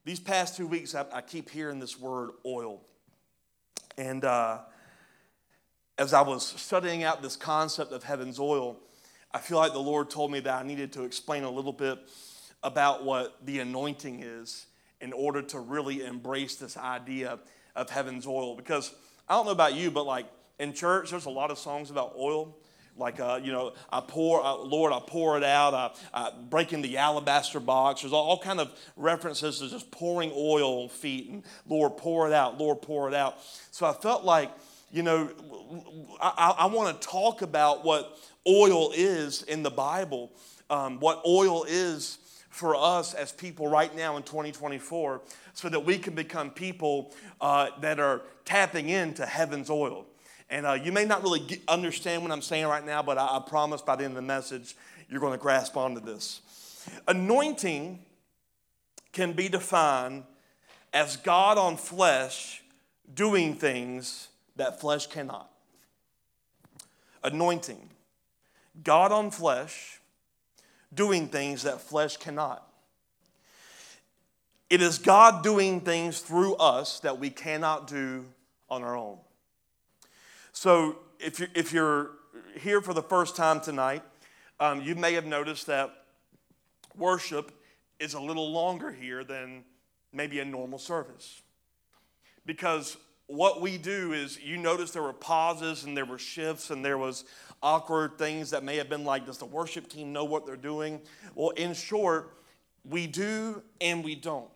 These past 2 weeks, I keep hearing this word oil. And as I was studying out this concept of heaven's oil, I feel like the Lord told me that I needed to explain a little bit about what the anointing is in order to really embrace this idea of heaven's oil. Because I don't know about you, but like in church, there's a lot of songs about oil. Like, Lord, I pour it out, breaking the alabaster box. There's all kind of references to just pouring oil on feet and Lord, pour it out, Lord, pour it out. So I felt like, I want to talk about what oil is in the Bible, what oil is for us as people right now in 2024, so that we can become people that are tapping into heaven's oil. And you may not really understand what I'm saying right now, but I promise by the end of the message, you're going to grasp onto this. Anointing can be defined as God on flesh doing things that flesh cannot. Anointing. God on flesh doing things that flesh cannot. It is God doing things through us that we cannot do on our own. So if you're here for the first time tonight, you may have noticed that worship is a little longer here than maybe a normal service. Because what we do is, you notice there were pauses and there were shifts and there was awkward things that may have been like, does the worship team know what they're doing? Well, in short, we do and we don't.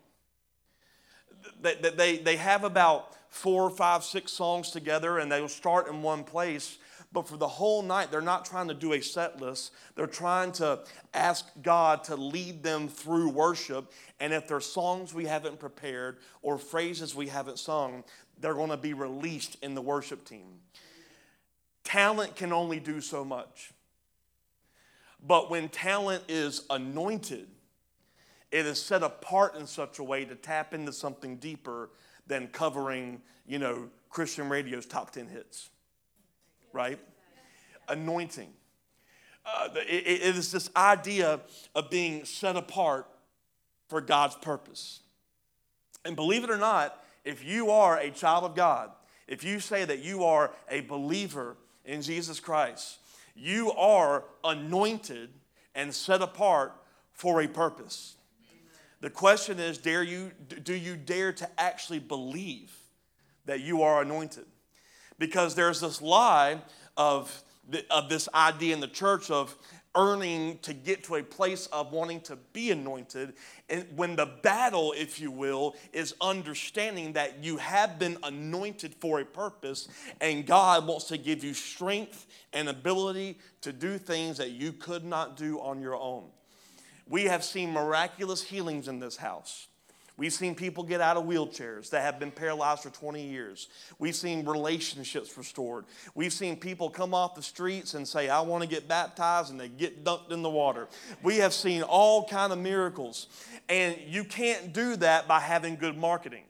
They have about 4, 5, 6 songs together, and they'll start in one place. But for the whole night, they're not trying to do a set list. They're trying to ask God to lead them through worship. And if there's songs we haven't prepared or phrases we haven't sung, they're going to be released in the worship team. Talent can only do so much. But when talent is anointed, it is set apart in such a way to tap into something deeper than covering, Christian radio's top 10 hits, right? Anointing. It is this idea of being set apart for God's purpose. And believe it or not, if you are a child of God, if you say that you are a believer in Jesus Christ, you are anointed and set apart for a purpose. The question is, do you dare to actually believe that you are anointed? Because there's this lie of this idea in the church of earning to get to a place of wanting to be anointed. And when the battle, if you will, is understanding that you have been anointed for a purpose and God wants to give you strength and ability to do things that you could not do on your own. We have seen miraculous healings in this house. We've seen people get out of wheelchairs that have been paralyzed for 20 years. We've seen relationships restored. We've seen people come off the streets and say, I want to get baptized, and they get dunked in the water. We have seen all kind of miracles. And you can't do that by having good marketing.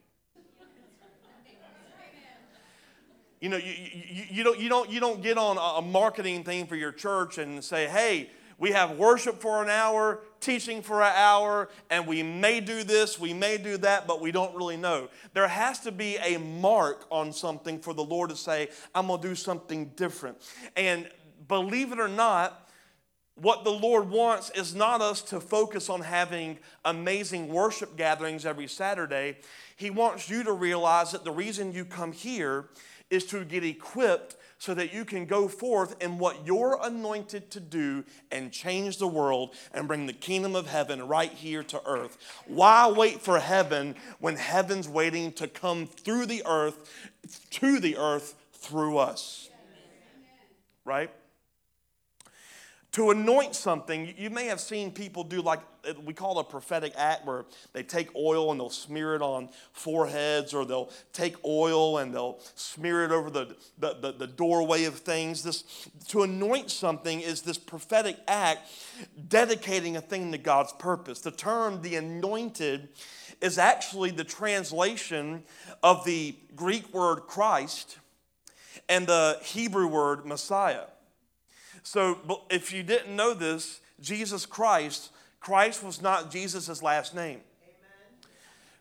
You don't get on a marketing thing for your church and say, hey, we have worship for an hour, teaching for an hour, and we may do this, we may do that, but we don't really know. There has to be a mark on something for the Lord to say, I'm going to do something different. And believe it or not, what the Lord wants is not us to focus on having amazing worship gatherings every Saturday. He wants you to realize that the reason you come here is to get equipped so that you can go forth in what you're anointed to do and change the world and bring the kingdom of heaven right here to earth. Why wait for heaven when heaven's waiting to come through the earth, to the earth through us? Right? To anoint something, you may have seen people do like we call a prophetic act, where they take oil and they'll smear it on foreheads, or they'll take oil and they'll smear it over the doorway of things. This, to anoint something, is this prophetic act dedicating a thing to God's purpose. The term the anointed is actually the translation of the Greek word Christ and the Hebrew word Messiah. So if you didn't know this, Christ was not Jesus' last name.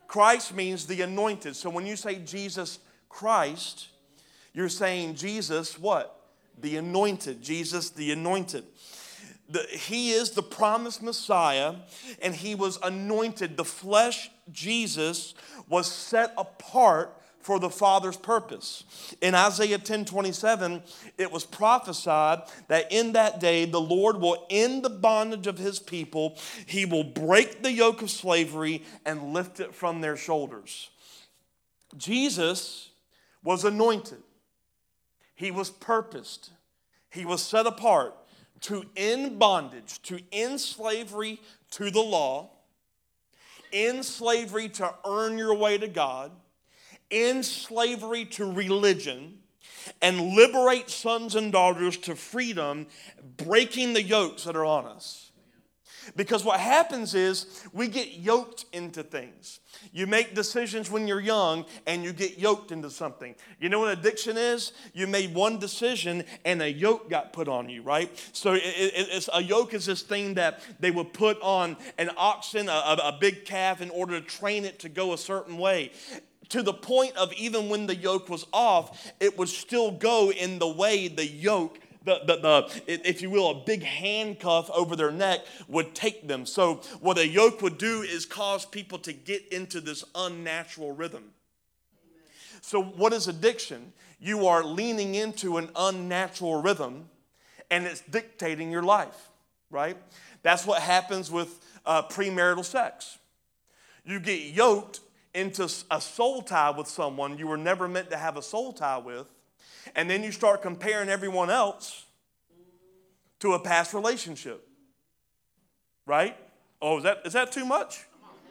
Christ means the anointed. So when you say Jesus Christ, you're saying Jesus what? The anointed. Jesus the anointed. He is the promised Messiah, and he was anointed. The flesh, Jesus, was set apart for the Father's purpose. In Isaiah 10:27, it was prophesied that in that day the Lord will end the bondage of his people. He will break the yoke of slavery and lift it from their shoulders. Jesus was anointed. He was purposed. He was set apart to end bondage, to end slavery to the law, end slavery to earn your way to God, end slavery to religion, and liberate sons and daughters to freedom, breaking the yokes that are on us. Because what happens is we get yoked into things. You make decisions when you're young and you get yoked into something. You know what addiction is? You made one decision and a yoke got put on you, right? So it's a yoke is this thing that they would put on an oxen, a big calf, in order to train it to go a certain way. To the point of even when the yoke was off, it would still go in the way the yoke, if you will, a big handcuff over their neck would take them. So what a yoke would do is cause people to get into this unnatural rhythm. Amen. So what is addiction? You are leaning into an unnatural rhythm, and it's dictating your life, right? That's what happens with premarital sex. You get yoked into a soul tie with someone you were never meant to have a soul tie with, and then you start comparing everyone else to a past relationship. Right? Oh, is that too much?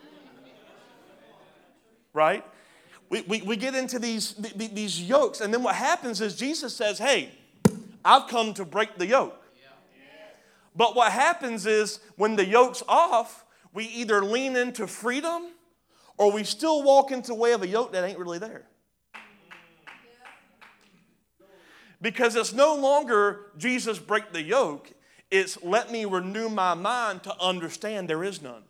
Right? We get into these yokes, and then what happens is Jesus says, hey, I've come to break the yoke. But what happens is when the yoke's off, we either lean into freedom or we still walk into the way of a yoke that ain't really there. Because it's no longer Jesus break the yoke. It's let me renew my mind to understand there is none.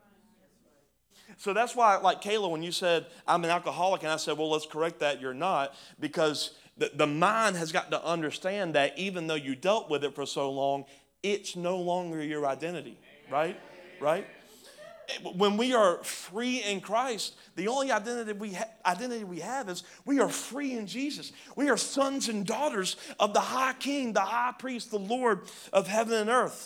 So that's why, like Kayla, when you said, I'm an alcoholic, and I said, well, let's correct that, you're not. Because the mind has got to understand that even though you dealt with it for so long, it's no longer your identity. Right? Right? When we are free in Christ, the only identity we have is we are free in Jesus. We are sons and daughters of the high king, the high priest, the Lord of heaven and earth.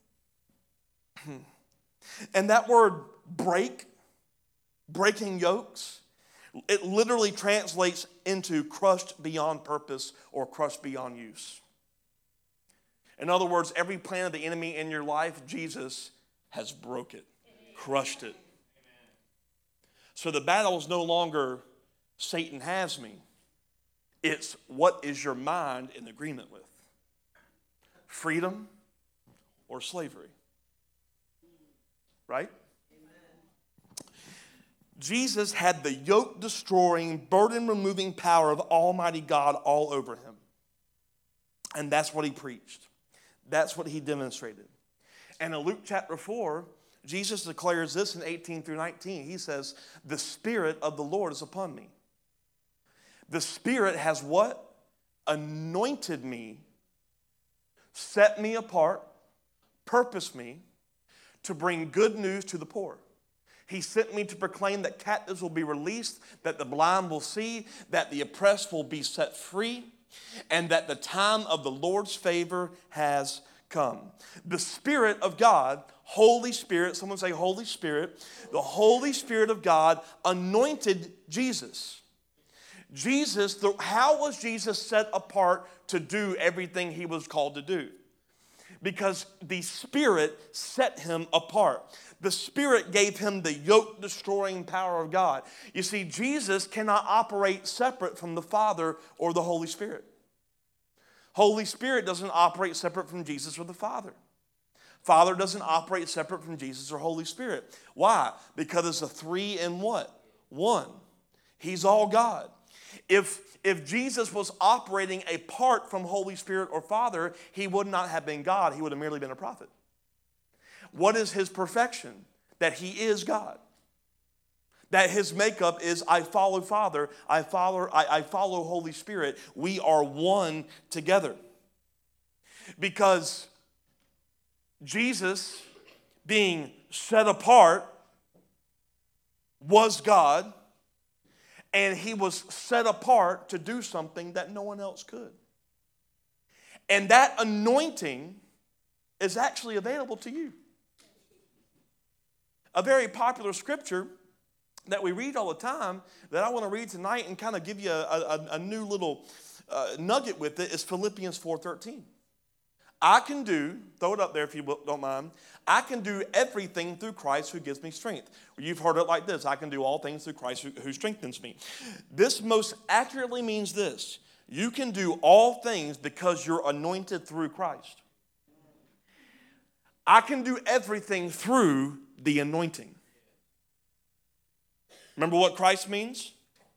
And that word breaking yokes, it literally translates into crushed beyond purpose or crushed beyond use. In other words, every plan of the enemy in your life, Jesus has broke it. Crushed it. So the battle is no longer Satan has me. It's what is your mind in agreement with? Freedom or slavery? Right? Jesus had the yoke-destroying, burden-removing power of Almighty God all over him. And that's what he preached. That's what he demonstrated. And in Luke chapter 4, Jesus declares this in 18 through 19. He says, the Spirit of the Lord is upon me. The Spirit has what? Anointed me, set me apart, purposed me to bring good news to the poor. He sent me to proclaim that captives will be released, that the blind will see, that the oppressed will be set free, and that the time of the Lord's favor has come. The Spirit of God, Holy Spirit, someone say Holy Spirit, the Holy Spirit of God anointed Jesus. How was Jesus set apart to do everything he was called to do? Because the Spirit set him apart. The Spirit gave him the yoke-destroying power of God. You see, Jesus cannot operate separate from the Father or the Holy Spirit. Holy Spirit doesn't operate separate from Jesus or the Father. Father doesn't operate separate from Jesus or Holy Spirit. Why? Because it's a three in what? One. He's all God. If Jesus was operating apart from Holy Spirit or Father, he would not have been God. He would have merely been a prophet. What is his perfection? That he is God. That his makeup is I follow Father, I follow Holy Spirit. We are one together. Because Jesus, being set apart, was God, and he was set apart to do something that no one else could. And that anointing is actually available to you. A very popular scripture that we read all the time that I want to read tonight and kind of give you a new little nugget with it is Philippians 4:13. I can do, throw it up there if you don't mind, I can do everything through Christ who gives me strength. You've heard it like this, I can do all things through Christ who strengthens me. This most accurately means this: you can do all things because you're anointed through Christ. I can do everything through the anointing. Remember what Christ means?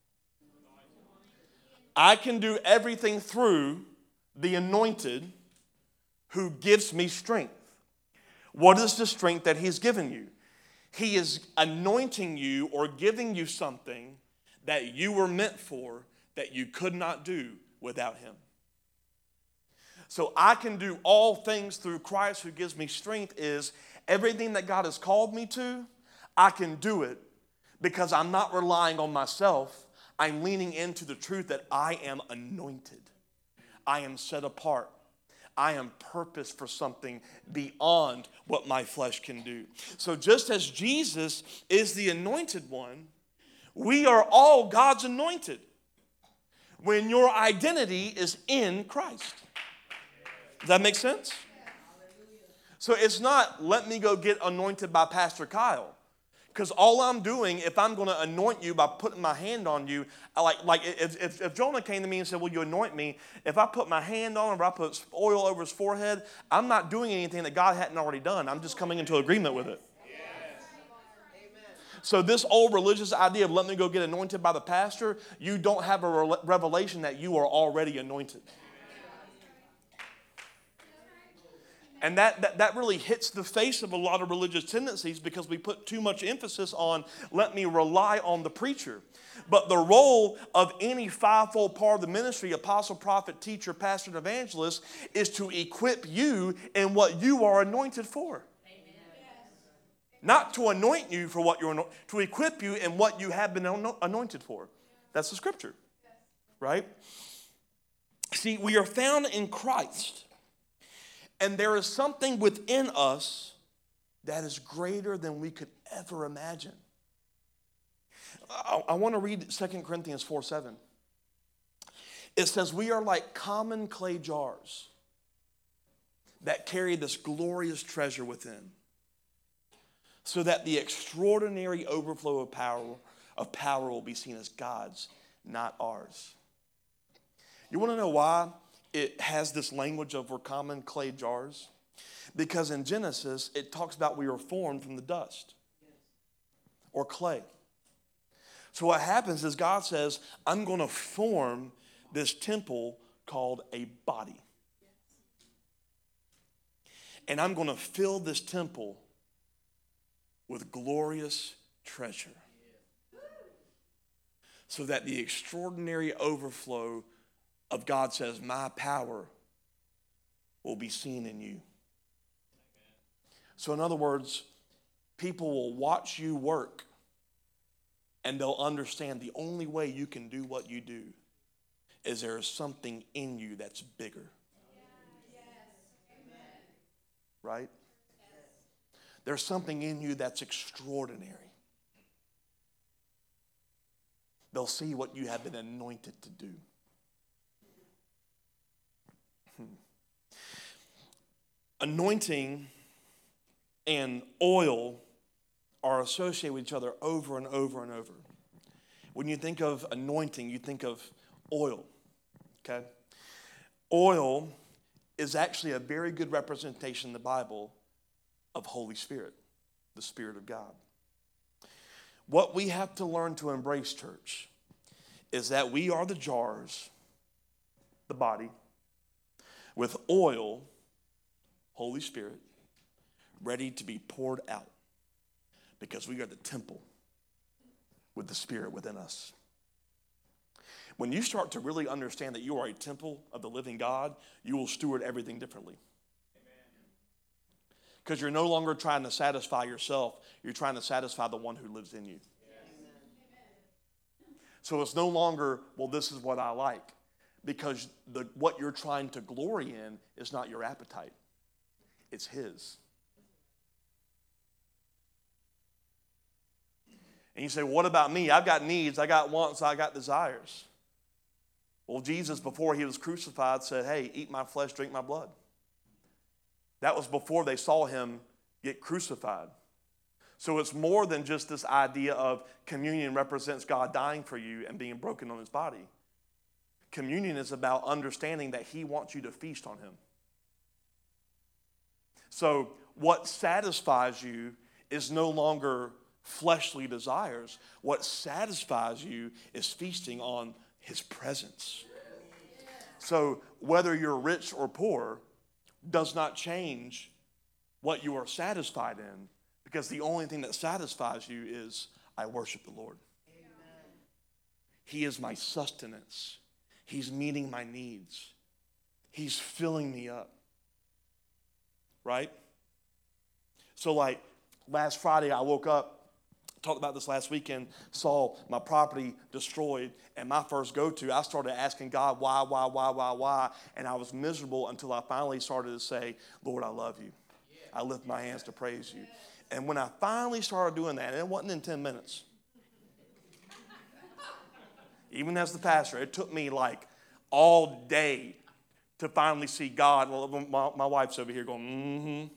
I can do everything through the anointed who gives me strength. What is the strength that he's given you? He is anointing you or giving you something that you were meant for that you could not do without him. So I can do all things through Christ who gives me strength is everything that God has called me to, I can do it because I'm not relying on myself. I'm leaning into the truth that I am anointed. I am set apart. I am purposed for something beyond what my flesh can do. So just as Jesus is the anointed one, we are all God's anointed when your identity is in Christ. Does that make sense? So it's not, let me go get anointed by Pastor Kyle. Because all I'm doing, if I'm going to anoint you by putting my hand on you, like if Jonah came to me and said, will you anoint me? If I put my hand on him or I put oil over his forehead, I'm not doing anything that God hadn't already done. I'm just coming into agreement with it. Yes. So this old religious idea of let me go get anointed by the pastor, you don't have a revelation that you are already anointed. And that really hits the face of a lot of religious tendencies because we put too much emphasis on let me rely on the preacher. But the role of any fivefold part of the ministry, apostle, prophet, teacher, pastor, and evangelist, is to equip you in what you are anointed for. Amen. Not to anoint you for what you're anointed, to equip you in what you have been anointed for. That's the scripture, right? See, we are found in Christ. And there is something within us that is greater than we could ever imagine. I want to read 2 Corinthians 4:7. It says, we are like common clay jars that carry this glorious treasure within, so that the extraordinary overflow of power will be seen as God's, not ours. You want to know why it has this language of we're common clay jars? Because in Genesis, it talks about we were formed from the dust or clay. So what happens is God says, I'm going to form this temple called a body. And I'm going to fill this temple with glorious treasure, so that the extraordinary overflow of God says, my power will be seen in you. So in other words, people will watch you work and they'll understand the only way you can do what you do is there is something in you that's bigger. Right? There's something in you that's extraordinary. They'll see what you have been anointed to do. Anointing and oil are associated with each other over and over and over. When you think of anointing, you think of oil. Okay? Oil is actually a very good representation in the Bible of Holy Spirit, the Spirit of God. What we have to learn to embrace, church, is that we are the jars, the body, with oil, Holy Spirit, ready to be poured out, because we are the temple with the Spirit within us. When you start to really understand that you are a temple of the living God, you will steward everything differently. Because you're no longer trying to satisfy yourself, you're trying to satisfy the one who lives in you. So it's no longer, well, this is what I like. Because what you're trying to glory in is not your appetite. It's his. And you say, well, what about me? I've got needs, I got wants, I got desires. Well, Jesus, before he was crucified, said, hey, eat my flesh, drink my blood. That was before they saw him get crucified. So it's more than just this idea of communion represents God dying for you and being broken on his body. Communion is about understanding that he wants you to feast on him. So what satisfies you is no longer fleshly desires. What satisfies you is feasting on his presence. So whether you're rich or poor does not change what you are satisfied in, because the only thing that satisfies you is, I worship the Lord. Amen. He is my sustenance. He's meeting my needs. He's filling me up. Right? So like last Friday I woke up, talked about this last weekend, saw my property destroyed, and my first go-to, I started asking God, why? And I was miserable until I finally started to say, Lord, I love you. I lift my hands to praise you. And when I finally started doing that, and it wasn't in 10 minutes. Even as the pastor, it took me like all day to finally see God. Well, my wife's over here going,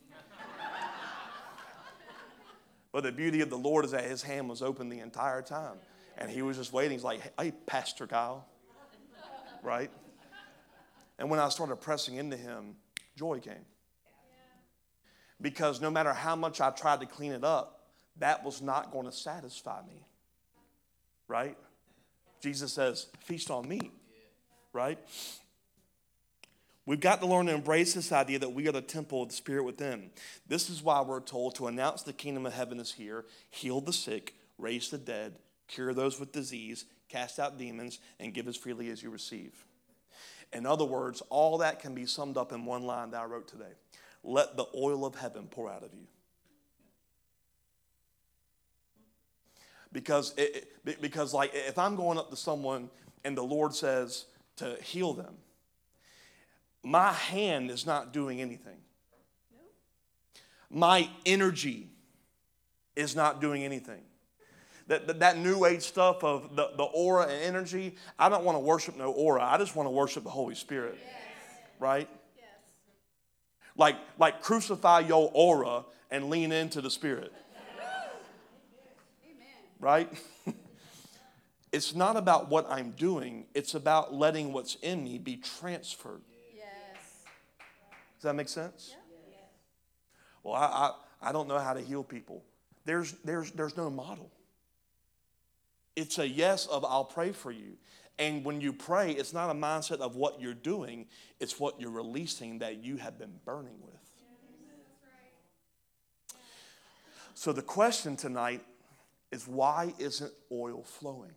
But the beauty of the Lord is that his hand was open the entire time. And he was just waiting. He's like, hey, Pastor Kyle. Right? And when I started pressing into him, joy came. Because no matter how much I tried to clean it up, that was not going to satisfy me. Right? Jesus says, feast on me. Right? We've got to learn to embrace this idea that we are the temple of the Spirit within. This is why we're told to announce the kingdom of heaven is here, heal the sick, raise the dead, cure those with disease, cast out demons, and give as freely as you receive. In other words, all that can be summed up in one line that I wrote today. Let the oil of heaven pour out of you. Because like if I'm going up to someone and the Lord says to heal them, my hand is not doing anything. My energy is not doing anything. That new age stuff of the aura and energy, I don't want to worship no aura. I just want to worship the Holy Spirit. Yes. Right? Yes. Like crucify your aura and lean into the Spirit. Amen. Right? It's not about what I'm doing. It's about letting what's in me be transferred. Does that make sense? Yeah. Well, I don't know how to heal people. There's no model. It's a yes of I'll pray for you. And when you pray, it's not a mindset of what you're doing. It's what you're releasing that you have been burning with. So the question tonight is, why isn't oil flowing?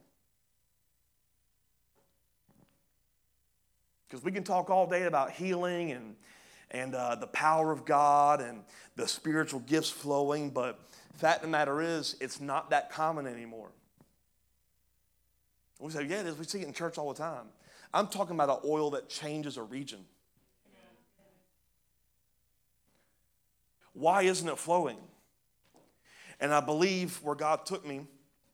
Because we can talk all day about healing and the power of God and the spiritual gifts flowing, but the fact of the matter is, it's not that common anymore. We say, yeah, it is. We see it in church all the time. I'm talking about an oil that changes a region. Why isn't it flowing? And I believe where God took me,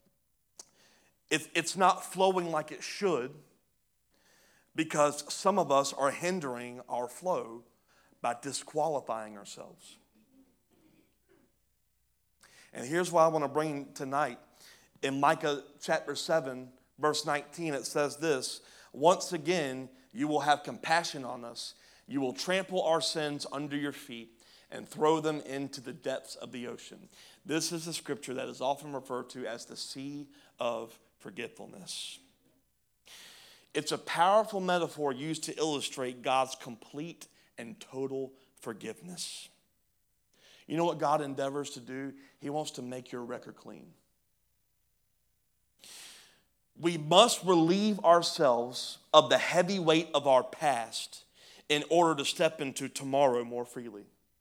it's not flowing like it should, because some of us are hindering our flow by disqualifying ourselves. And here's what I want to bring tonight. In Micah chapter 7, verse 19, it says this: once again, you will have compassion on us. You will trample our sins under your feet and throw them into the depths of the ocean. This is a scripture that is often referred to as the sea of forgetfulness. It's a powerful metaphor used to illustrate God's complete and total forgiveness. You know what God endeavors to do? He wants to make your record clean. We must relieve ourselves of the heavy weight of our past in order to step into tomorrow more freely.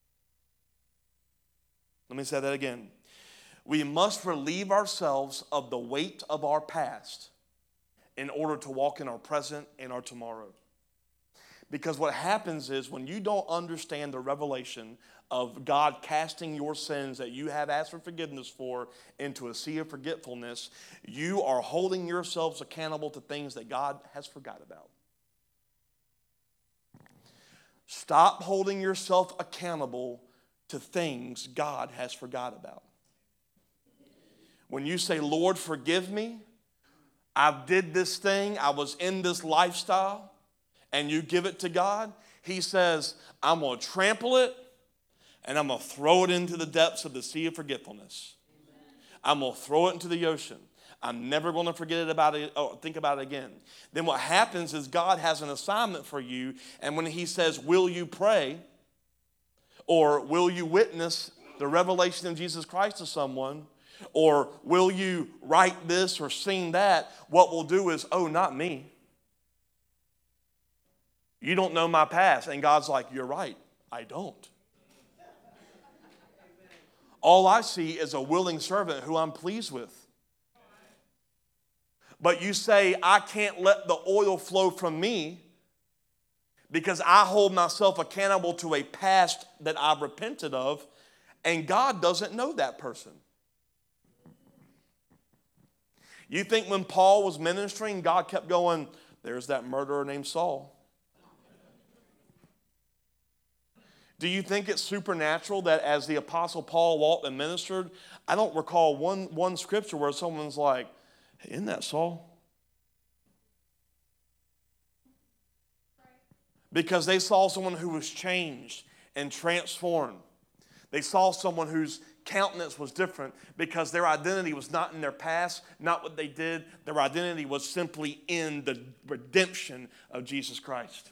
Let me say that again. We must relieve ourselves of the weight of our past in order to walk in our present and our tomorrow. Because what happens is when you don't understand the revelation of God casting your sins that you have asked for forgiveness for into a sea of forgetfulness, you are holding yourselves accountable to things that God has forgot about. Stop holding yourself accountable to things God has forgot about. When you say, Lord, forgive me, I did this thing, I was in this lifestyle, and you give it to God, he says, I'm going to trample it, and I'm going to throw it into the depths of the sea of forgetfulness. I'm going to throw it into the ocean. I'm never going to forget it about it or think about it again. Then what happens is God has an assignment for you, and when he says, will you pray, or will you witness the revelation of Jesus Christ to someone, or will you write this or sing that, what we'll do is, oh, not me. You don't know my past. And God's like, you're right, I don't. All I see is a willing servant who I'm pleased with. But you say, I can't let the oil flow from me because I hold myself accountable to a past that I've repented of, and God doesn't know that person. You think when Paul was ministering, God kept going, there's that murderer named Saul. Do you think it's supernatural that as the Apostle Paul walked and ministered, I don't recall one scripture where someone's like, hey, isn't that Saul? Because they saw someone who was changed and transformed. They saw someone whose countenance was different because their identity was not in their past, not what they did. Their identity was simply in the redemption of Jesus Christ.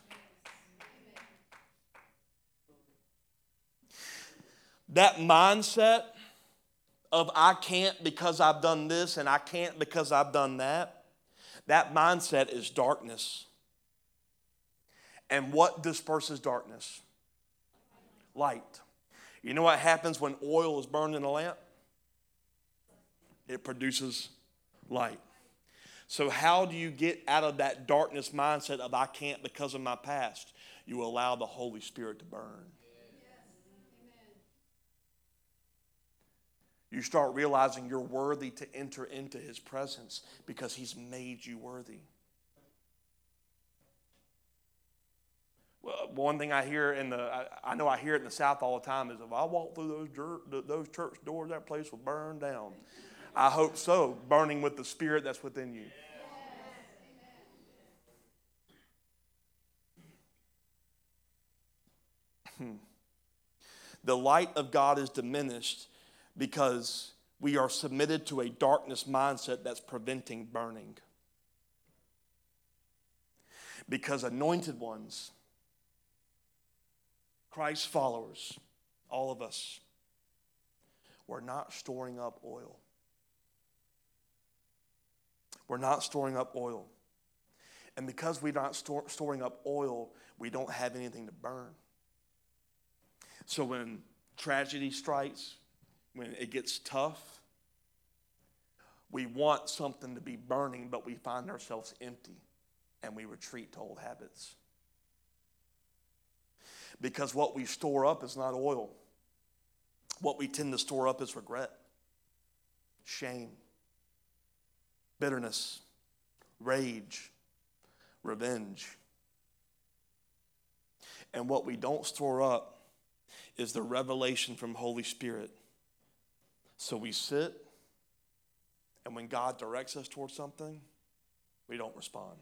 That mindset of I can't because I've done this and I can't because I've done that, that mindset is darkness. And what disperses darkness? Light. You know what happens when oil is burned in a lamp? It produces light. So how do you get out of that darkness mindset of I can't because of my past? You allow the Holy Spirit to burn. You start realizing you're worthy to enter into his presence because he's made you worthy. Well, one thing I hear I know I hear it in the South all the time is if I walk through those church doors, that place will burn down. I hope so, burning with the Spirit that's within you. The light of God is diminished because we are submitted to a darkness mindset that's preventing burning. Because anointed ones, Christ followers, all of us, we're not storing up oil. We're not storing up oil. And because we're not storing up oil, we don't have anything to burn. So when tragedy strikes, when it gets tough, we want something to be burning, but we find ourselves empty and we retreat to old habits. Because what we store up is not oil. What we tend to store up is regret, shame, bitterness, rage, revenge. And what we don't store up is the revelation from Holy Spirit. So we sit, and when God directs us towards something, we don't respond.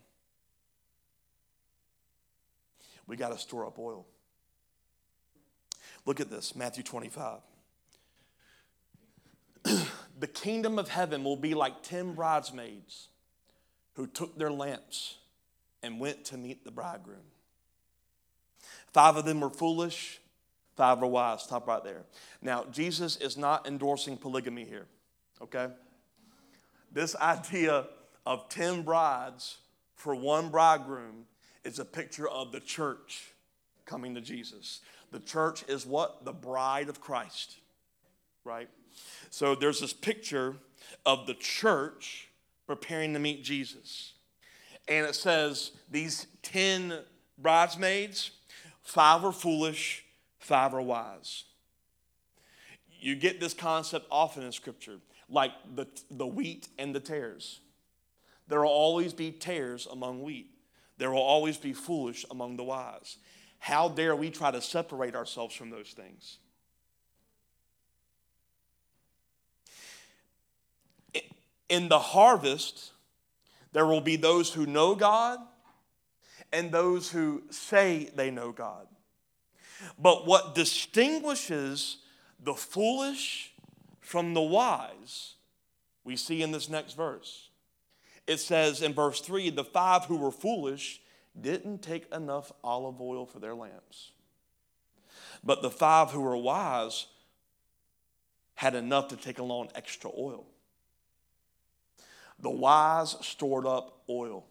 We got to store up oil. Look at this, Matthew 25. The kingdom of heaven will be like 10 bridesmaids who took their lamps and went to meet the bridegroom. 5 of them were foolish, 5 were wise. Stop right there. Now, Jesus is not endorsing polygamy here, okay? This idea of 10 brides for one bridegroom is a picture of the church coming to Jesus. The church is what? The bride of Christ, right? So there's this picture of the church preparing to meet Jesus. And it says these 10 bridesmaids, 5 are foolish, 5 are wise. You get this concept often in Scripture, like the wheat and the tares. There will always be tares among wheat. There will always be foolish among the wise. How dare we try to separate ourselves from those things? In the harvest, there will be those who know God and those who say they know God. But what distinguishes the foolish from the wise, we see in this next verse. It says in verse 3, the 5 who were foolish didn't take enough olive oil for their lamps. But the 5 who were wise had enough to take along extra oil. The wise stored up oil.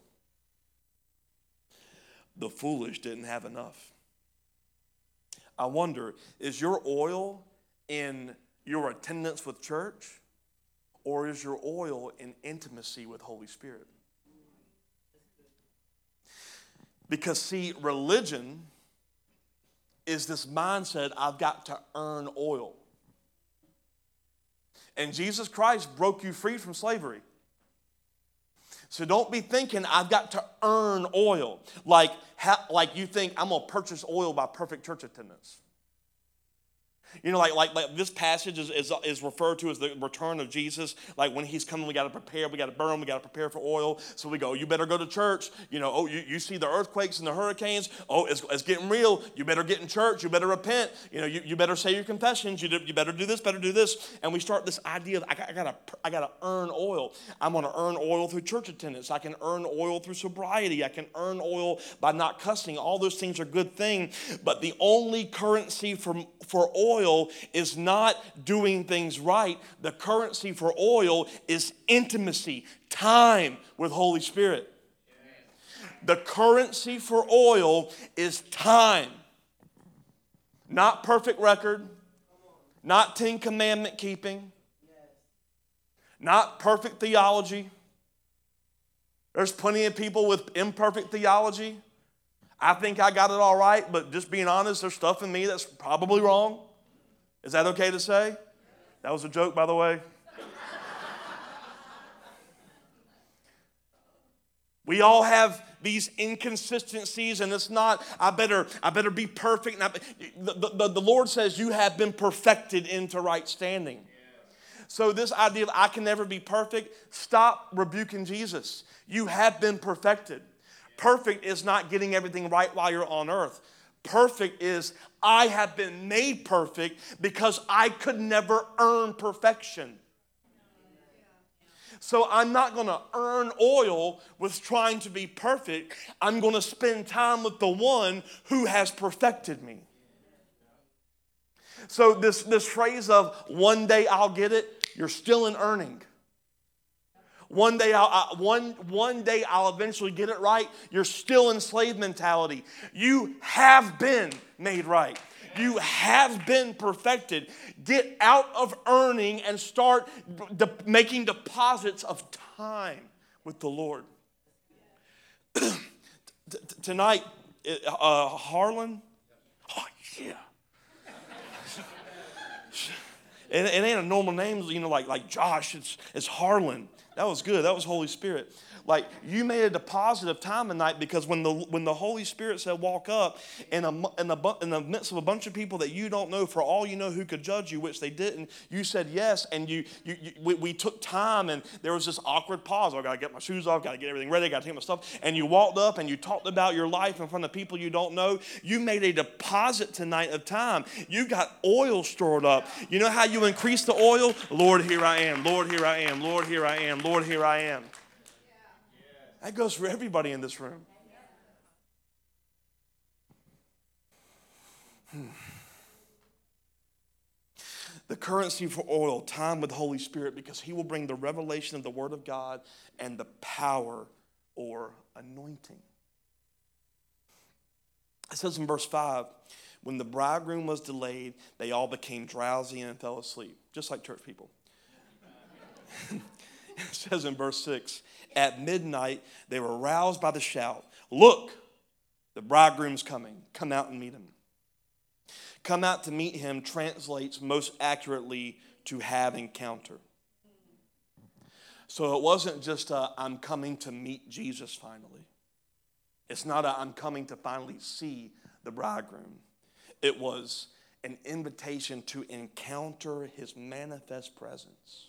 The foolish didn't have enough. I wonder, is your oil in your attendance with church, or is your oil in intimacy with Holy Spirit? Because see, religion is this mindset, I've got to earn oil. And Jesus Christ broke you free from slavery. So don't be thinking, I've got to earn oil. Like you think, I'm going to purchase oil by perfect church attendance. You know, like this passage is referred to as the return of Jesus. Like when he's coming, we got to prepare, we got to burn, we got to prepare for oil. So we go, you better go to church. You know, oh, you see the earthquakes and the hurricanes. Oh, it's getting real. You better get in church. You better repent. You know, you better say your confessions. You better do this, better do this. And we start this idea of I gotta earn oil. I'm going to earn oil through church attendance. I can earn oil through sobriety. I can earn oil by not cussing. All those things are good things. But the only currency for oil is not doing things right. The currency for oil is intimacy, time with Holy Spirit. The currency for oil is time. Not perfect record, not 10 commandment keeping, not perfect theology. There's plenty of people with imperfect theology. I think I got it all right, but just being honest, there's stuff in me that's probably wrong. Is that okay to say? That was a joke, by the way. We all have these inconsistencies, and it's not, I better be perfect. The Lord says you have been perfected into right standing. So this idea of I can never be perfect, stop rebuking Jesus. You have been perfected. Perfect is not getting everything right while you're on earth. Perfect is I have been made perfect because I could never earn perfection. So I'm not going to earn oil with trying to be perfect. I'm going to spend time with the one who has perfected me. So this phrase of one day I'll get it, you're still in earning. One day I'll eventually get it right. You're still in slave mentality. You have been made right. You have been perfected. Get out of earning and start making deposits of time with the Lord. Tonight, Harlan. Oh yeah. It ain't a normal name, you know, like Josh. It's Harlan. That was good. That was Holy Spirit. Like you made a deposit of time tonight because when the Holy Spirit said walk up in the midst of a bunch of people that you don't know, for all you know who could judge you, which they didn't, you said yes, and we took time, and there was this awkward pause. I got to get my shoes off, got to get everything ready, got to take my stuff, and you walked up and you talked about your life in front of people you don't know. You made a deposit tonight of time. You got oil stored up. You know how you increase the oil? Lord, here I am. Lord, here I am. Lord, here I am. Lord, here I am. That goes for everybody in this room. The currency for oil, time with the Holy Spirit, because he will bring the revelation of the Word of God and the power or anointing. It says in verse 5, when the bridegroom was delayed, they all became drowsy and fell asleep, just like church people. It says in verse 6, at midnight, they were roused by the shout, look, the bridegroom's coming. Come out and meet him. Come out to meet him translates most accurately to have encounter. So it wasn't just I'm coming to meet Jesus finally. It's not I'm coming to finally see the bridegroom. It was an invitation to encounter his manifest presence.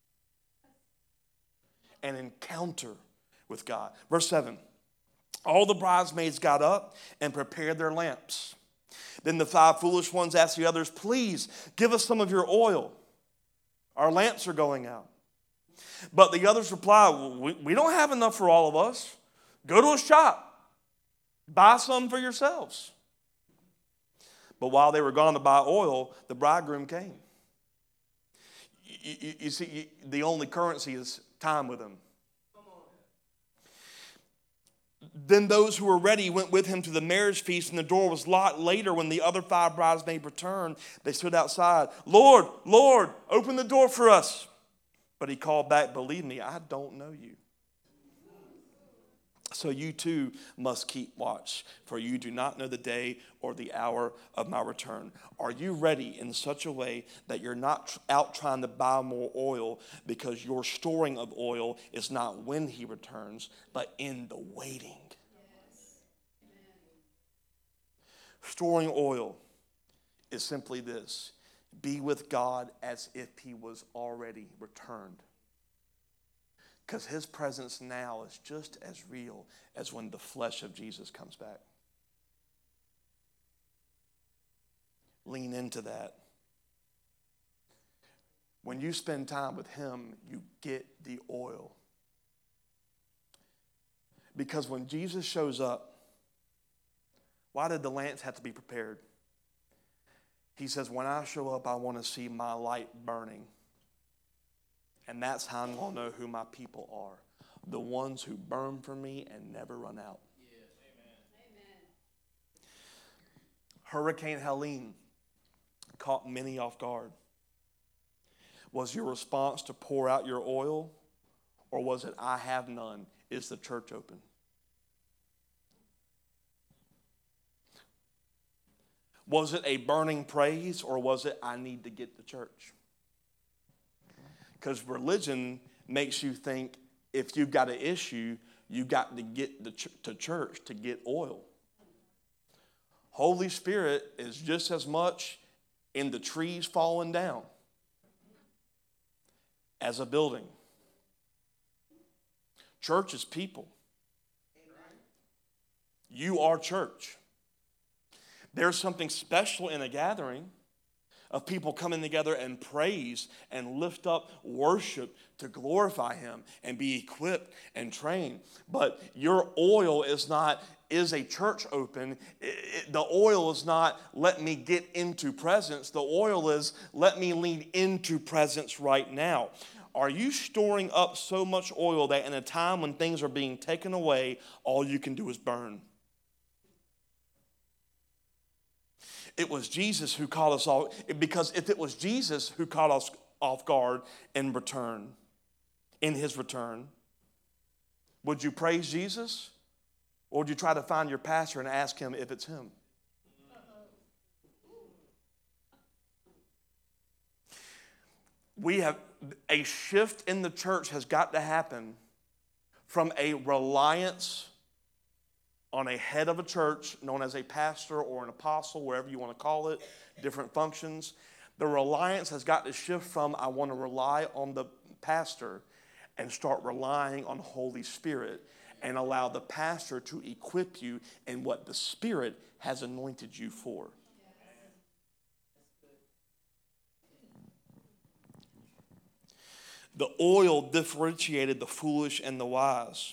An encounter with God. Verse 7, all the bridesmaids got up and prepared their lamps. Then the 5 foolish ones asked the others, please give us some of your oil. Our lamps are going out. But the others replied, well, we don't have enough for all of us. Go to a shop. Buy some for yourselves. But while they were gone to buy oil, the bridegroom came. You see, the only currency is time with him. Then those who were ready went with him to the marriage feast, and the door was locked. Later, when the other 5 bridesmaids returned, they stood outside. Lord, Lord, open the door for us. But he called back, believe me, I don't know you. So you too must keep watch, for you do not know the day or the hour of my return. Are you ready in such a way that you're not out trying to buy more oil, because your storing of oil is not when he returns, but in the waiting? Yes. Storing oil is simply this: be with God as if he was already returned. Because his presence now is just as real as when the flesh of Jesus comes back. Lean into that. When you spend time with him, you get the oil. Because when Jesus shows up, why did the lamps have to be prepared? He says, when I show up, I want to see my light burning. And that's how I'm going to know who my people are. The ones who burn for me and never run out. Yes. Amen. Hurricane Helene caught many off guard. Was your response to pour out your oil? Or was it, I have none? Is the church open? Was it a burning praise? Or was it, I need to get to church? Because religion makes you think if you've got an issue, you've got to get to church to get oil. Holy Spirit is just as much in the trees falling down as a building. Church is people. You are church. There's something special in a gathering of people coming together and praise and lift up worship to glorify him and be equipped and trained. But your oil is not, is a church open? The oil is not, let me get into presence. The oil is, let me lean into presence right now. Are you storing up so much oil that in a time when things are being taken away, all you can do is burn? It was Jesus who caught us all, because if it was Jesus who caught us off guard in his return, would you praise Jesus? Or would you try to find your pastor and ask him if it's him? We have a shift in the church has got to happen from a reliance on a head of a church known as a pastor or an apostle, wherever you want to call it, different functions. The reliance has got to shift from I want to rely on the pastor and start relying on Holy Spirit and allow the pastor to equip you in what the Spirit has anointed you for. The oil differentiated the foolish and the wise.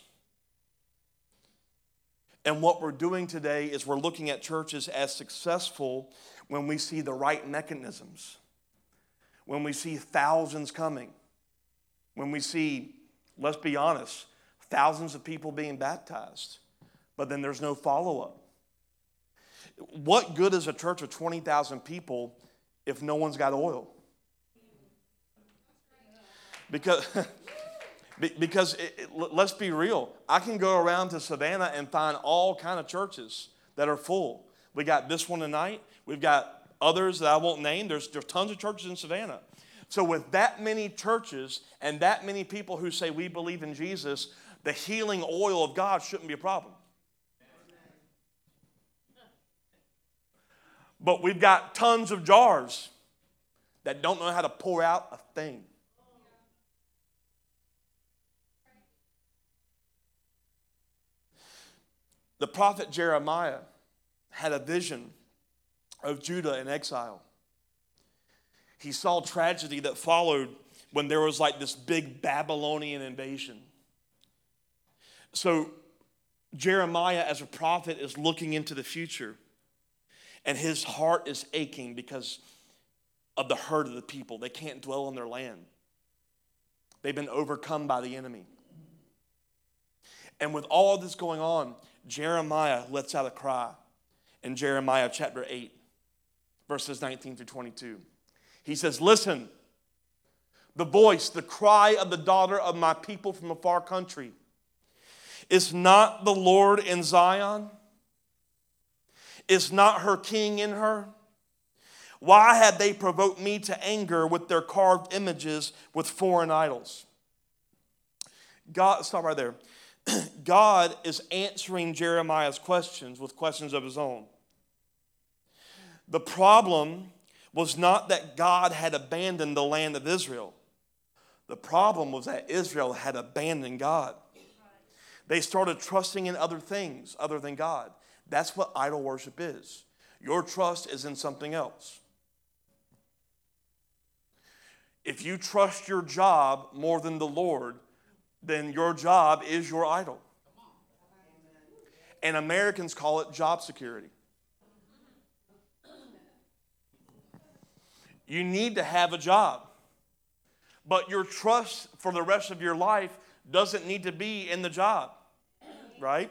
And what we're doing today is we're looking at churches as successful when we see the right mechanisms. when we see thousands coming, when we see, let's be honest, thousands of people being baptized, but then there's no follow-up. What good is a church of 20,000 people if no one's got oil? Because let's be real. I can go around to Savannah and find all kind of churches that are full. We got this one tonight. We've got others that I won't name. There's tons of churches in Savannah. So with that many churches and that many people who say we believe in Jesus, the healing oil of God shouldn't be a problem. But we've got tons of jars that don't know how to pour out a thing. The prophet Jeremiah had a vision of Judah in exile. He saw tragedy that followed when there was like this big Babylonian invasion. So Jeremiah as a prophet is looking into the future, and his heart is aching because of the hurt of the people. They can't dwell in their land. They've been overcome by the enemy. And with all of this going on, Jeremiah lets out a cry in Jeremiah chapter 8, verses 19 through 22. He says, listen, the voice, the cry of the daughter of my people from a far country. Is not the Lord in Zion? Is not her king in her? Why had they provoked me to anger with their carved images with foreign idols? God, stop right there. God is answering Jeremiah's questions with questions of his own. The problem was not that God had abandoned the land of Israel. The problem was that Israel had abandoned God. They started trusting in other things other than God. That's what idol worship is. Your trust is in something else. If you trust your job more than the Lord, then your job is your idol. And Americans call it job security. You need to have a job. But your trust for the rest of your life doesn't need to be in the job. Right?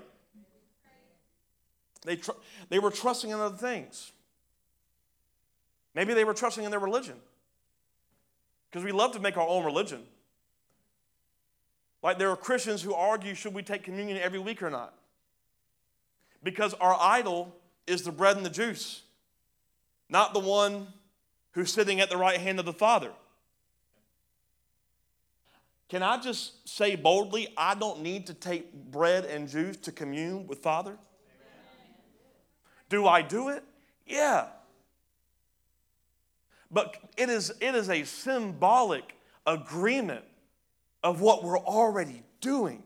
They were trusting in other things. Maybe they were trusting in their religion. Because we love to make our own religion. Like there are Christians who argue, should we take communion every week or not? Because our idol is the bread and the juice, not the one who's sitting at the right hand of the Father. Can I just say boldly, I don't need to take bread and juice to commune with Father? Amen. Do I do it? Yeah. But it is a symbolic agreement of what we're already doing.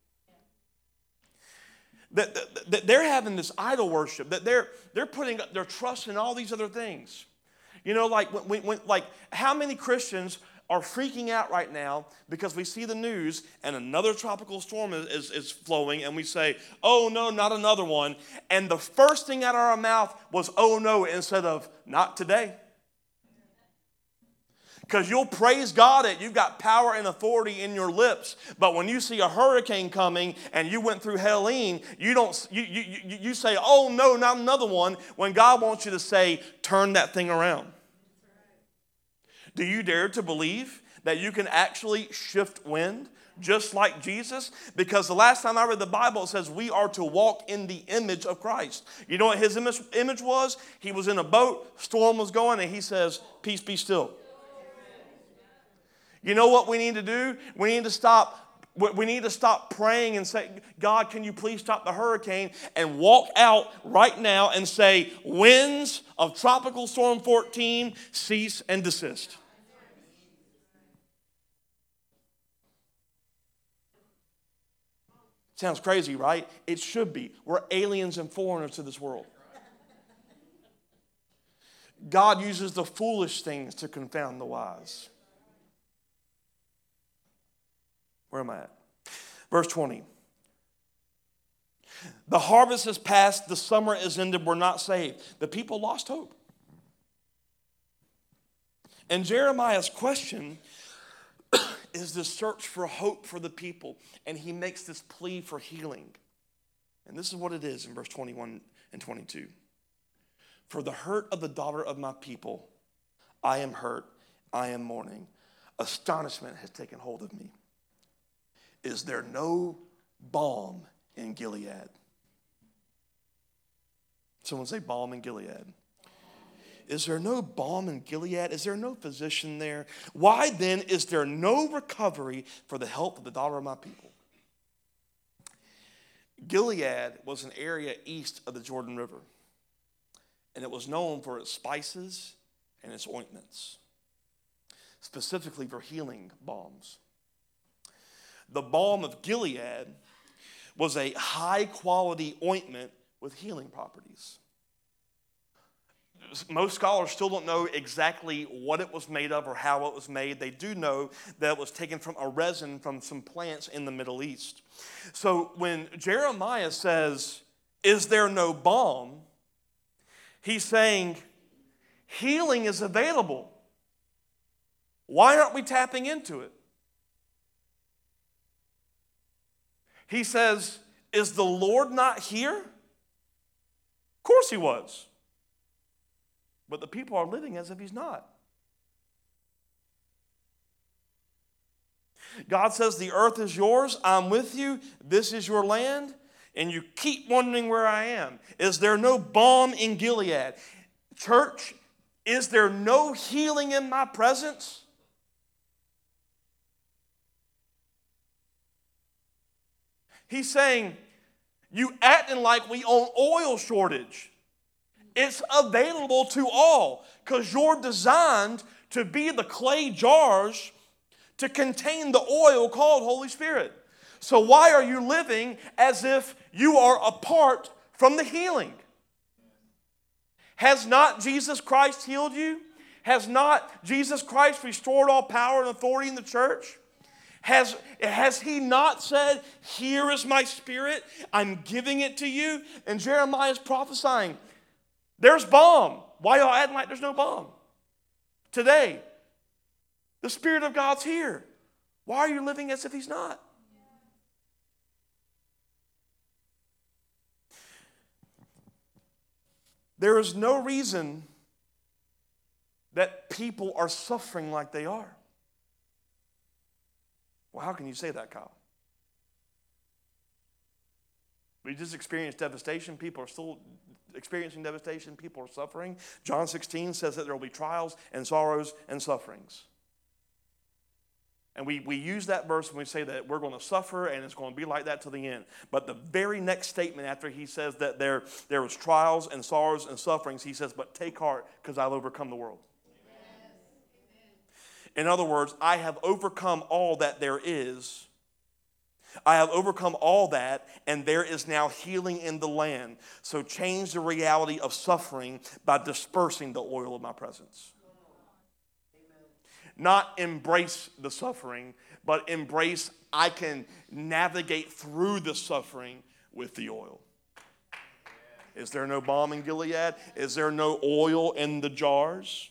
That they're having this idol worship, that they're putting their trust in all these other things. You know, like like how many Christians are freaking out right now because we see the news and another tropical storm is flowing and we say, oh no, not another one. And the first thing out of our mouth was, oh no, instead of not today. Because you'll praise God that you've got power and authority in your lips. But when you see a hurricane coming and you went through Helene, you say, oh no, not another one, when God wants you to say, turn that thing around. Do you dare to believe that you can actually shift wind just like Jesus? Because the last time I read the Bible, it says we are to walk in the image of Christ. You know what his image was? He was in a boat, storm was going, and he says, peace be still. You know what we need to do? We need to stop praying and say, God, can you please stop the hurricane? And walk out right now and say, winds of Tropical Storm 14, cease and desist. Sounds crazy, right? It should be. We're aliens and foreigners to this world. God uses the foolish things to confound the wise. Where am I at? Verse 20. The harvest is past, the summer is ended, we're not saved. The people lost hope. And Jeremiah's question is this search for hope for the people. And he makes this plea for healing. And this is what it is in verse 21 and 22. For the hurt of the daughter of my people, I am hurt, I am mourning. Astonishment has taken hold of me. Is there no balm in Gilead? Someone say balm in Gilead. Is there no balm in Gilead? Is there no physician there? Why then is there no recovery for the health of the daughter of my people? Gilead was an area east of the Jordan River, and it was known for its spices and its ointments, specifically for healing balms. The balm of Gilead was a high-quality ointment with healing properties. Most scholars still don't know exactly what it was made of or how it was made. They do know that it was taken from a resin from some plants in the Middle East. So when Jeremiah says, is there no balm? He's saying, healing is available. Why aren't we tapping into it? He says, is the Lord not here? Of course he was. But the people are living as if he's not. God says, the earth is yours, I'm with you, this is your land, and you keep wondering where I am. Is there no balm in Gilead? Church, is there no healing in my presence? He's saying, you acting like we own oil shortage. It's available to all because you're designed to be the clay jars to contain the oil called Holy Spirit. So why are you living as if you are apart from the healing? Has not Jesus Christ healed you? Has not Jesus Christ restored all power and authority in the church? Has he not said, here is my spirit, I'm giving it to you? And Jeremiah is prophesying, there's balm. Why y'all acting like there's no balm? Today, the Spirit of God's here. Why are you living as if he's not? There is no reason that people are suffering like they are. Well, how can you say that, Kyle? We just experienced devastation. People are still experiencing devastation. People are suffering. John 16 says that there will be trials and sorrows and sufferings. And we use that verse when we say that we're going to suffer and it's going to be like that to the end. But the very next statement after he says that there was trials and sorrows and sufferings, he says, but take heart because I've overcome the world. In other words, I have overcome all that there is. I have overcome all that, and there is now healing in the land. So change the reality of suffering by dispersing the oil of my presence. Not embrace the suffering, but embrace I can navigate through the suffering with the oil. Is there no balm in Gilead? Is there no oil in the jars?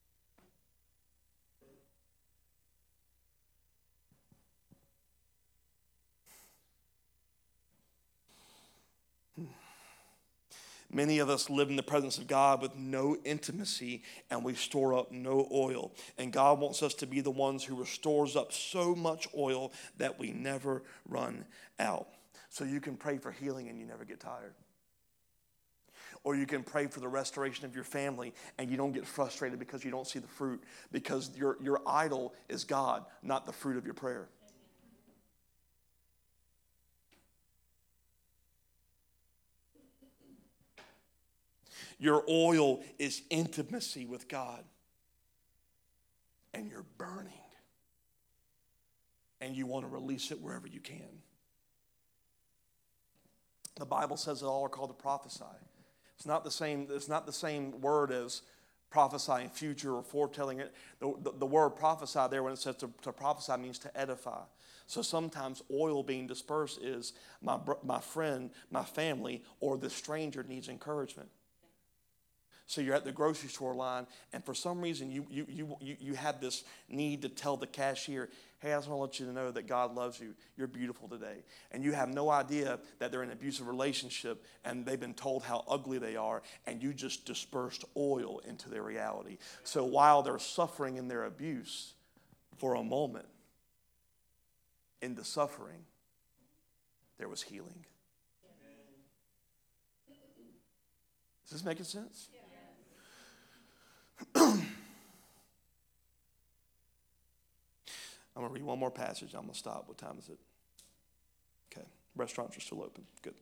Many of us live in the presence of God with no intimacy, and we store up no oil. And God wants us to be the ones who restores up so much oil that we never run out. So you can pray for healing and you never get tired. Or you can pray for the restoration of your family and you don't get frustrated because you don't see the fruit, because your idol is God, not the fruit of your prayer. Your oil is intimacy with God. And you're burning. And you want to release it wherever you can. The Bible says that all are called to prophesy. It's not the same word as prophesying future or foretelling it. The word prophesy there, when it says to prophesy, means to edify. So sometimes oil being dispersed is my friend, my family, or the stranger needs encouragement. So you're at the grocery store line, and for some reason you have this need to tell the cashier, hey, I just want to let you to know that God loves you. You're beautiful today. And you have no idea that they're in an abusive relationship and they've been told how ugly they are, and you just dispersed oil into their reality. So while they're suffering in their abuse, for a moment, in the suffering, there was healing. Is this making sense? I'm going to read one more passage. I'm going to stop. What time is it? Okay. Restaurants are still open. Good.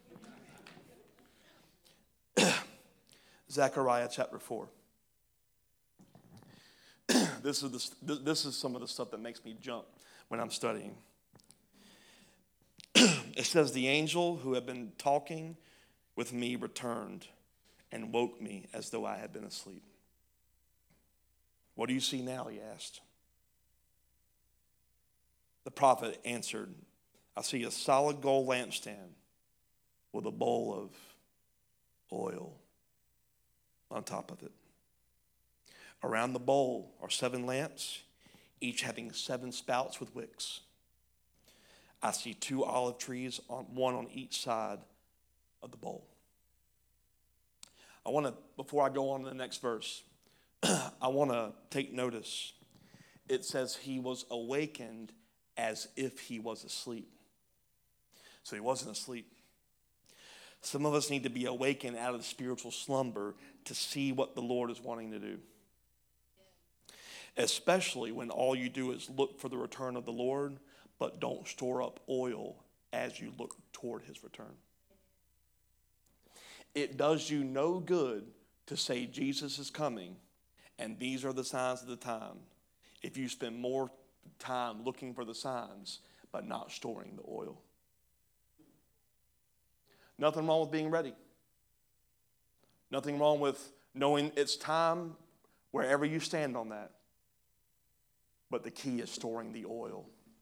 Zechariah chapter 4. This is some of the stuff that makes me jump when I'm studying. It says, the angel who had been talking with me returned and woke me as though I had been asleep. What do you see now, he asked. The prophet answered, I see a solid gold lampstand with a bowl of oil on top of it. Around the bowl are 7 lamps, each having 7 spouts with wicks. I see 2 olive trees, one on each side of the bowl. Before I go on to the next verse, I want to take notice. It says he was awakened as if he was asleep. So he wasn't asleep. Some of us need to be awakened out of the spiritual slumber to see what the Lord is wanting to do. Especially when all you do is look for the return of the Lord, but don't store up oil as you look toward his return. It does you no good to say Jesus is coming and these are the signs of the time if you spend more time looking for the signs but not storing the oil. Nothing wrong with being ready. Nothing wrong with knowing it's time wherever you stand on that. But the key is storing the oil.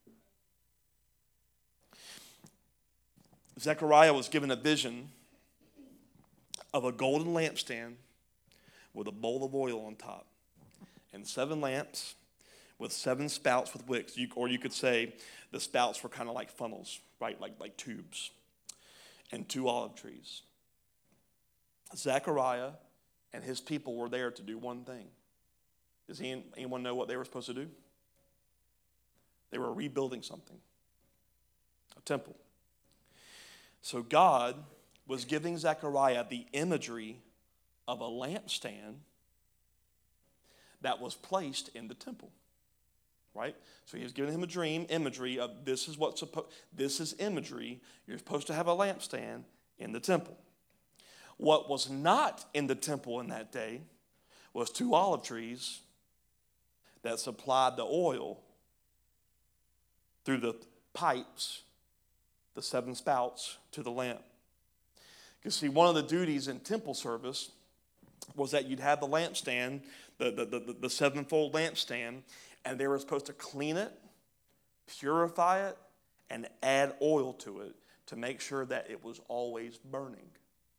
Zechariah was given a vision of a golden lampstand with a bowl of oil on top and 7 lamps with 7 spouts with wicks. Or you could say the spouts were kind of like funnels, right? Like tubes. And 2 olive trees. Zechariah and his people were there to do one thing. Does anyone know what they were supposed to do? They were rebuilding something. A temple. So God was giving Zechariah the imagery of a lampstand that was placed in the temple. Right? So he was giving him a imagery of this is imagery. You're supposed to have a lampstand in the temple. What was not in the temple in that day was 2 olive trees that supplied the oil through the pipes, the 7 spouts, to the lamp. You see, one of the duties in temple service was that you'd have the lampstand, the 7-fold lampstand, and they were supposed to clean it, purify it, and add oil to it to make sure that it was always burning.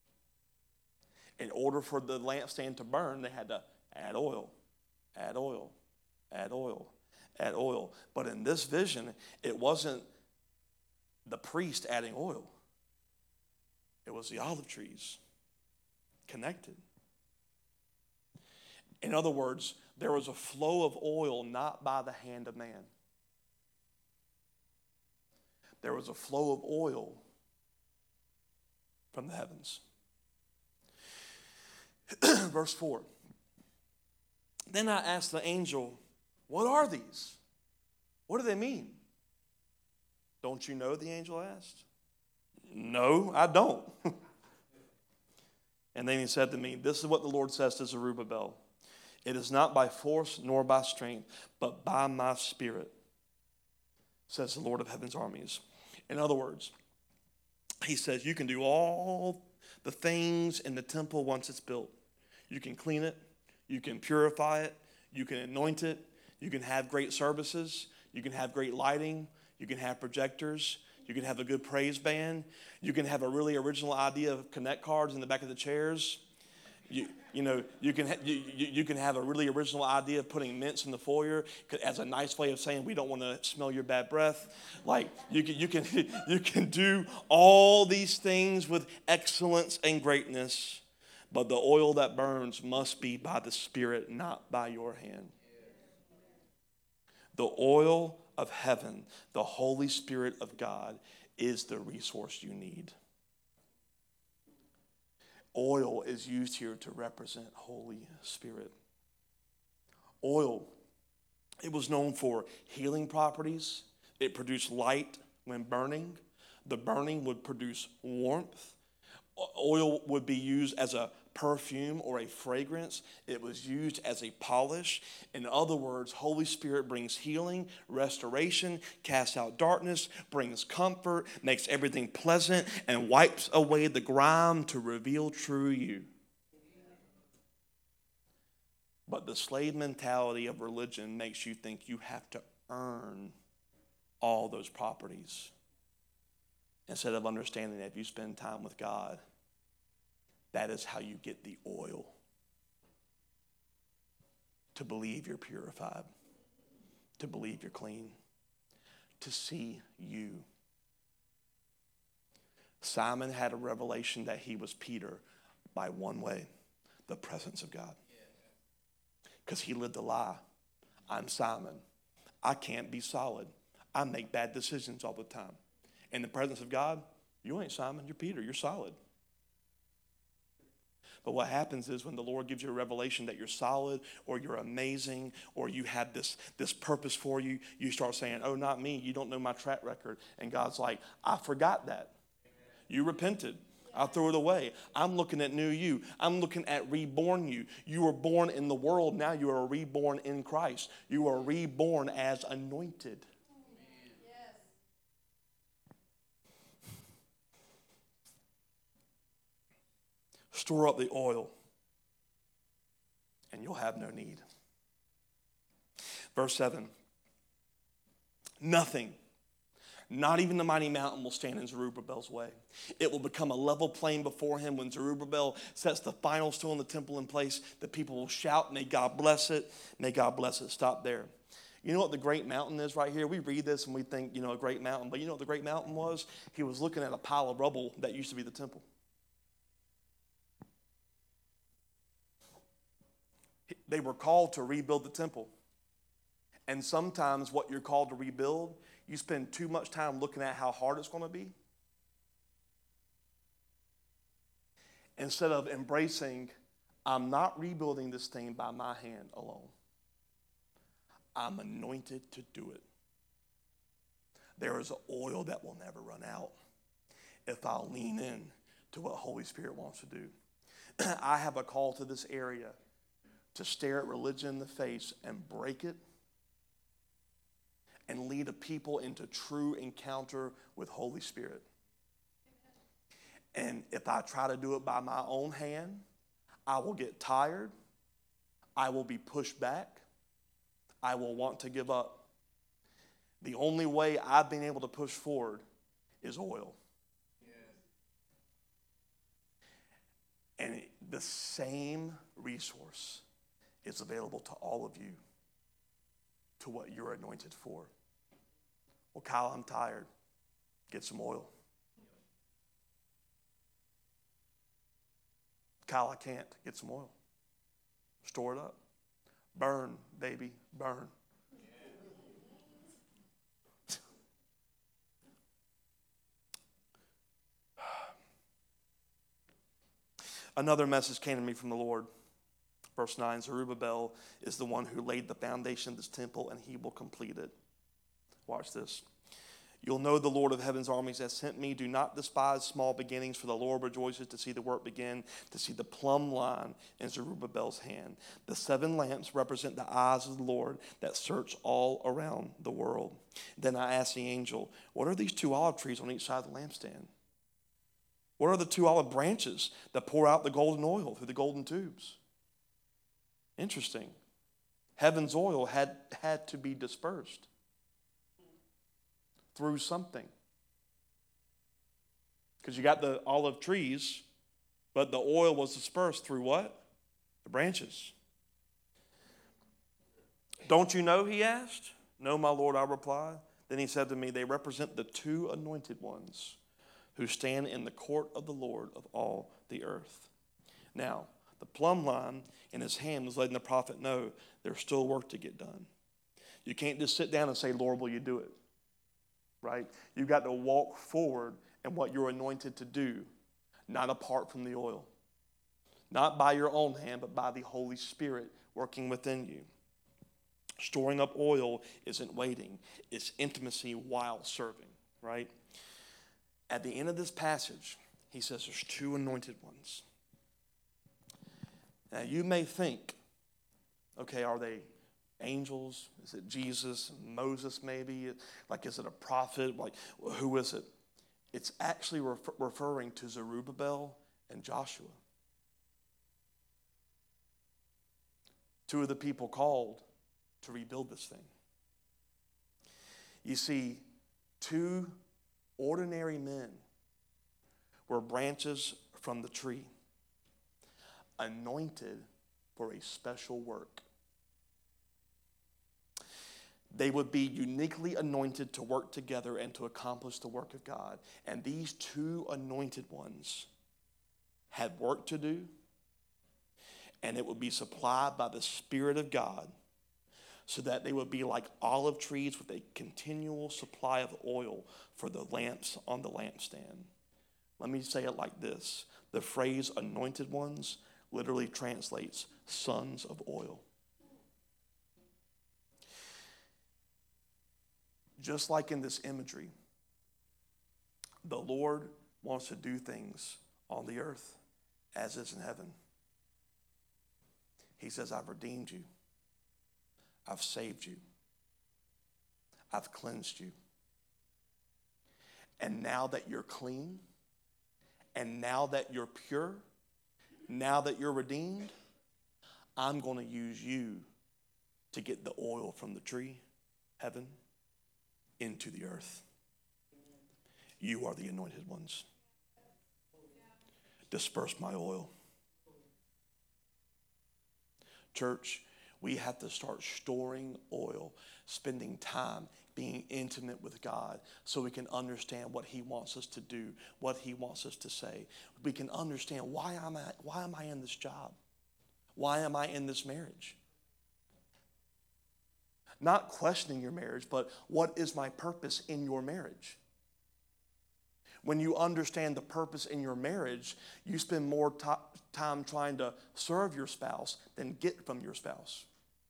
In order for the lampstand to burn, they had to add oil, add oil, add oil, add oil. But in this vision, it wasn't the priest adding oil. It was the olive trees connected. In other words, there was a flow of oil not by the hand of man. There was a flow of oil from the heavens. Verse 4. Then I asked the angel, what are these? What do they mean? Don't you know, the angel asked. No, I don't. And then he said to me, this is what the Lord says to Zerubbabel. It is not by force nor by strength, but by my spirit, says the Lord of heaven's armies. In other words, he says you can do all the things in the temple once it's built. You can clean it, you can purify it, you can anoint it, you can have great services, you can have great lighting, you can have projectors, you can have a good praise band, you can have a really original idea of connect cards in the back of the chairs. You can have a really original idea of putting mints in the foyer as a nice way of saying we don't want to smell your bad breath. Like you can do all these things with excellence and greatness, but the oil that burns must be by the Spirit, not by your hand. The oil of heaven, the Holy Spirit of God, is the resource you need. Oil is used here to represent Holy Spirit. Oil, it was known for healing properties. It produced light when burning. The burning would produce warmth. Oil would be used as a perfume or a fragrance. It was used as a polish. In other words, Holy Spirit brings healing, restoration, casts out darkness, brings comfort, makes everything pleasant, and wipes away the grime to reveal true you. But the slave mentality of religion makes you think you have to earn all those properties, instead of understanding that if you spend time with God, that is how you get the oil to believe you're purified, to believe you're clean, to see you. Simon had a revelation that he was Peter by one way, the presence of God. Because he lived a lie. I'm Simon. I can't be solid. I make bad decisions all the time. In the presence of God, you ain't Simon, you're Peter, you're solid. But what happens is when the Lord gives you a revelation that you're solid or you're amazing or you have this purpose for you, you start saying, oh, not me. You don't know my track record. And God's like, I forgot that. You repented. I threw it away. I'm looking at new you. I'm looking at reborn you. You were born in the world. Now you are reborn in Christ. You are reborn as anointed. Store up the oil, and you'll have no need. Verse 7. Nothing, not even the mighty mountain, will stand in Zerubbabel's way. It will become a level plain before him when Zerubbabel sets the final stone in the temple in place. The people will shout, may God bless it. May God bless it. Stop there. You know what the great mountain is right here? We read this and we think, a great mountain. But you know what the great mountain was? He was looking at a pile of rubble that used to be the temple. They were called to rebuild the temple. And sometimes what you're called to rebuild, you spend too much time looking at how hard it's going to be, instead of embracing, I'm not rebuilding this thing by my hand alone. I'm anointed to do it. There is an oil that will never run out if I'll lean in to what Holy Spirit wants to do. I have a call to this area to stare at religion in the face and break it and lead a people into true encounter with Holy Spirit. And if I try to do it by my own hand, I will get tired. I will be pushed back. I will want to give up. The only way I've been able to push forward is oil. And the same resource is available to all of you, to what you're anointed for. Well, Kyle, I'm tired. Get some oil. Kyle, I can't. Get some oil. Store it up. Burn, baby, burn. Another message came to me from the Lord. Verse 9, Zerubbabel is the one who laid the foundation of this temple, and he will complete it. Watch this. You'll know the Lord of heaven's armies has sent me. Do not despise small beginnings, for the Lord rejoices to see the work begin, to see the plumb line in Zerubbabel's hand. The 7 lamps represent the eyes of the Lord that search all around the world. Then I asked the angel, what are these 2 olive trees on each side of the lampstand? What are the 2 olive branches that pour out the golden oil through the golden tubes? Interesting. Heaven's oil had to be dispersed through something. Because you got the olive trees, But the oil was dispersed through what? The branches. Don't you know, he asked. No, my Lord, I replied. Then he said to me, they represent the two anointed ones who stand in the court of the Lord of all the earth. Now, the plumb line in his hand was letting the prophet know there's still work to get done. You can't just sit down and say, Lord, will you do it? Right? You've got to walk forward in what you're anointed to do, not apart from the oil. Not by your own hand, but by the Holy Spirit working within you. Storing up oil isn't waiting. It's intimacy while serving, right? At the end of this passage, he says there's two anointed ones. Now, you may think, okay, are they angels? Is it Jesus, Moses maybe? Like, is it a prophet? Like, who is it? It's actually referring to Zerubbabel and Joshua. Two of the people called to rebuild this thing. You see, two ordinary men were branches from the tree, anointed for a special work. They would be uniquely anointed to work together and to accomplish the work of God. And these two anointed ones had work to do, and it would be supplied by the Spirit of God so that they would be like olive trees with a continual supply of oil for the lamps on the lampstand. Let me say it like this. The phrase anointed ones literally translates sons of oil. Just like in this imagery, the Lord wants to do things on the earth as is in heaven. He says, I've redeemed you. I've saved you. I've cleansed you. And now that you're clean, and now that you're pure, now that you're redeemed, I'm going to use you to get the oil from the tree, heaven, into the earth. You are the anointed ones. Disperse my oil. Church, we have to start storing oil, spending time being intimate with God so we can understand what he wants us to do, what he wants us to say. We can understand why am I in this job? Why am I in this marriage? Not questioning your marriage, but what is my purpose in your marriage? When you understand the purpose in your marriage, you spend more time trying to serve your spouse than get from your spouse.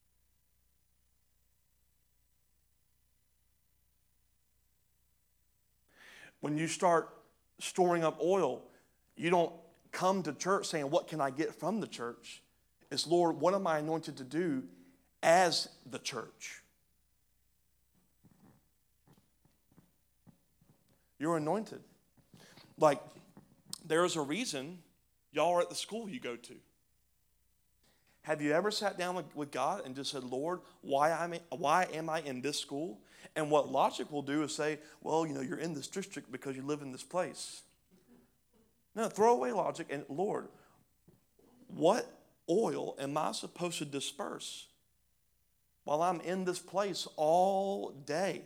When you start storing up oil, you don't come to church saying, what can I get from the church? It's, Lord, what am I anointed to do as the church? You're anointed. Like, there's a reason y'all are at the school you go to. Have you ever sat down with God and just said, Lord, why am I in this school? And what logic will do is say, well, you're in this district because you live in this place. No, throw away logic and, Lord, what oil am I supposed to disperse while I'm in this place all day?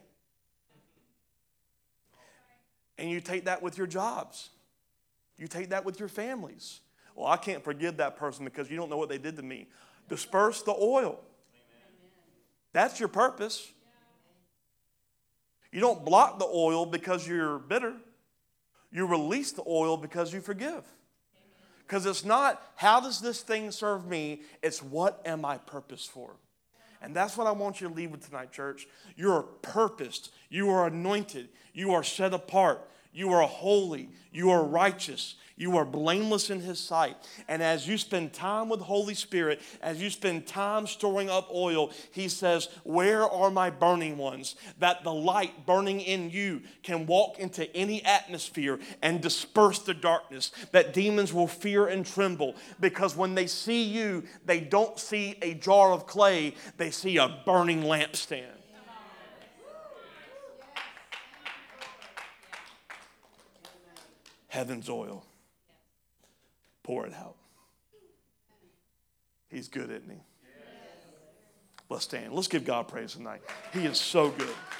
And you take that with your jobs. You take that with your families. Well, I can't forgive that person because you don't know what they did to me. Disperse the oil. That's your purpose. You don't block the oil because you're bitter. You release the oil because you forgive. Because it's not, how does this thing serve me? It's, what am I purposed for? And that's what I want you to leave with tonight, church. You are purposed. You are anointed. You are set apart. You are holy. You are righteous. You are blameless in his sight. And as you spend time with Holy Spirit, as you spend time storing up oil, he says, where are my burning ones? That the light burning in you can walk into any atmosphere and disperse the darkness. That demons will fear and tremble. Because when they see you, they don't see a jar of clay. They see a burning lampstand. Heaven's oil pour it out. He's good, isn't he? Let's stand. Let's give God praise tonight. He is so good.